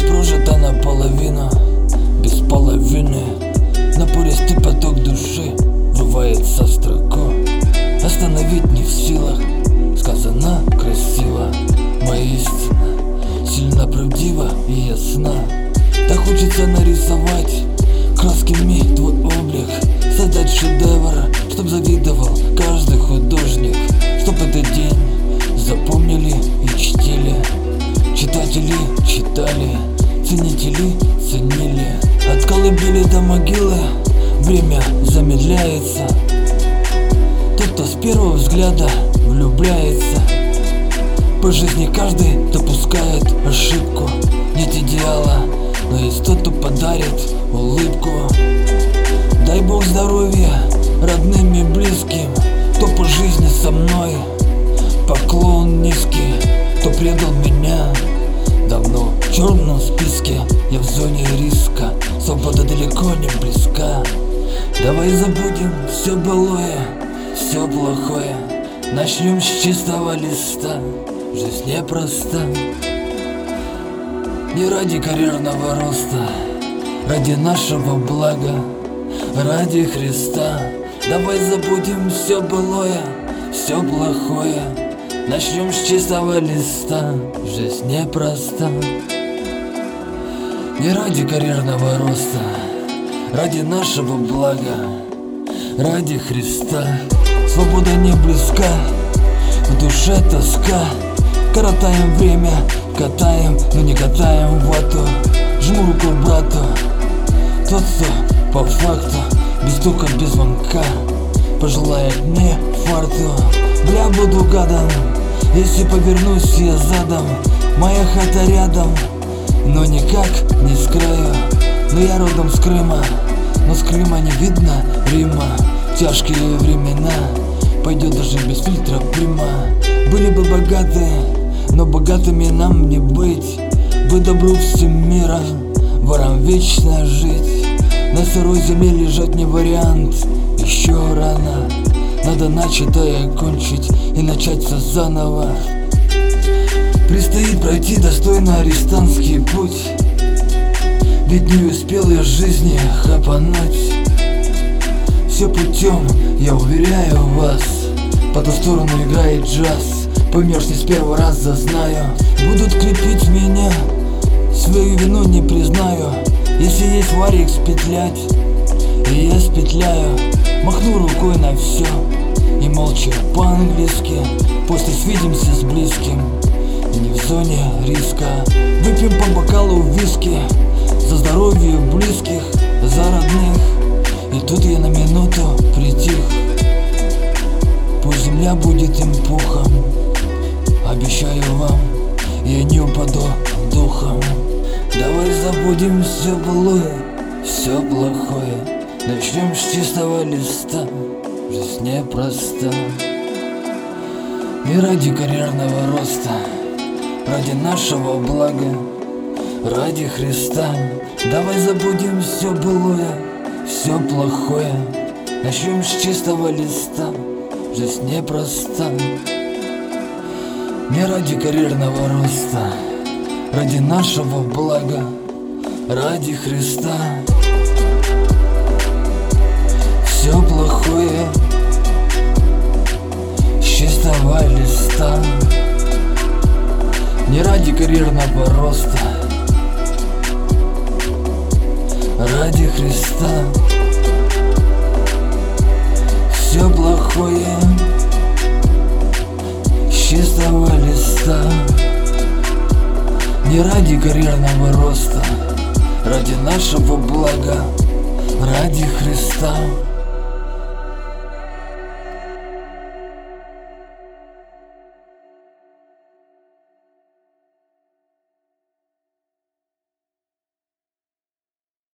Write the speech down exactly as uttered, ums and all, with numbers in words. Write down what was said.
Жизнь прожита наполовину, без половины. Напористый поток души врывается в строку. Остановить не в силах, сказано красиво. Моя истина сильно правдива и ясна. Так хочется нарисовать красками твой облик, создать шедевр, чтоб завидовал каждый художник, чтоб этот день запомнили и чтили. Читатели читали, ценители ценили. От колыбели до могилы время замедляется. Тот, кто с первого взгляда влюбляется. По жизни каждый допускает ошибку. Нет идеала, но есть тот, кто подарит улыбку. Дай Бог здоровья родным и близким, кто по жизни со мной. Поклон низкий, кто предал меня давно в черном списке. Я в зоне риска, свобода далеко не близка. Давай забудем все былое, все плохое. Начнем с чистого листа. Жизнь непроста. Не ради карьерного роста, ради нашего блага, ради Христа. Давай забудем все былое, все плохое. Начнем с чистого листа. Жизнь непроста. Не ради карьерного роста, ради нашего блага, ради Христа. Свобода не близка, в душе тоска. Коротаем время, катаем, но не катаем в вату. Жму руку брату, тот, кто по факту, без стука, без звонка, пожелает мне фарту. Бля, буду гадом, если повернусь я задом. Моя хата рядом, но никак не с краю. Но я родом с Крыма, но с Крыма не видно Рима. Тяжкие времена, пойдет даже без фильтра прима. Были бы богатые, но богатыми нам не быть. Быть добру всем мира, ворам вечно жить. На сырой земле лежать не вариант, еще рано. Надо начатое кончить и начать все заново. Предстоит пройти достойно арестантский путь, ведь не успел я жизни хапануть. Все путем, я уверяю вас, по ту сторону играет джаз. Поймешь не с первого раза, знаю. Будут крепить меня, свою вину не признаю. Если есть варик спетлять, и я спетляю. Махну рукой на все и молча по-английски. После свидимся с близким и не в зоне риска. Выпьем по бокалу виски за здоровье близких, за родных. И тут я на минуту притих. Пусть земля будет им пухом, обещаю вам, я не упаду духом. Давай забудем все былое, все плохое. Начнем с чистого листа. Жизнь непроста. Не ради карьерного роста, ради нашего блага, ради Христа. Давай забудем все былое, все плохое. Начнем с чистого листа. Жизнь непроста. Не ради карьерного роста, ради нашего блага, ради Христа. Все плохое с чистого листа. Не ради карьерного роста, ради Христа. Все плохое с чистого листа. Не ради карьерного роста, ради нашего блага, ради Христа.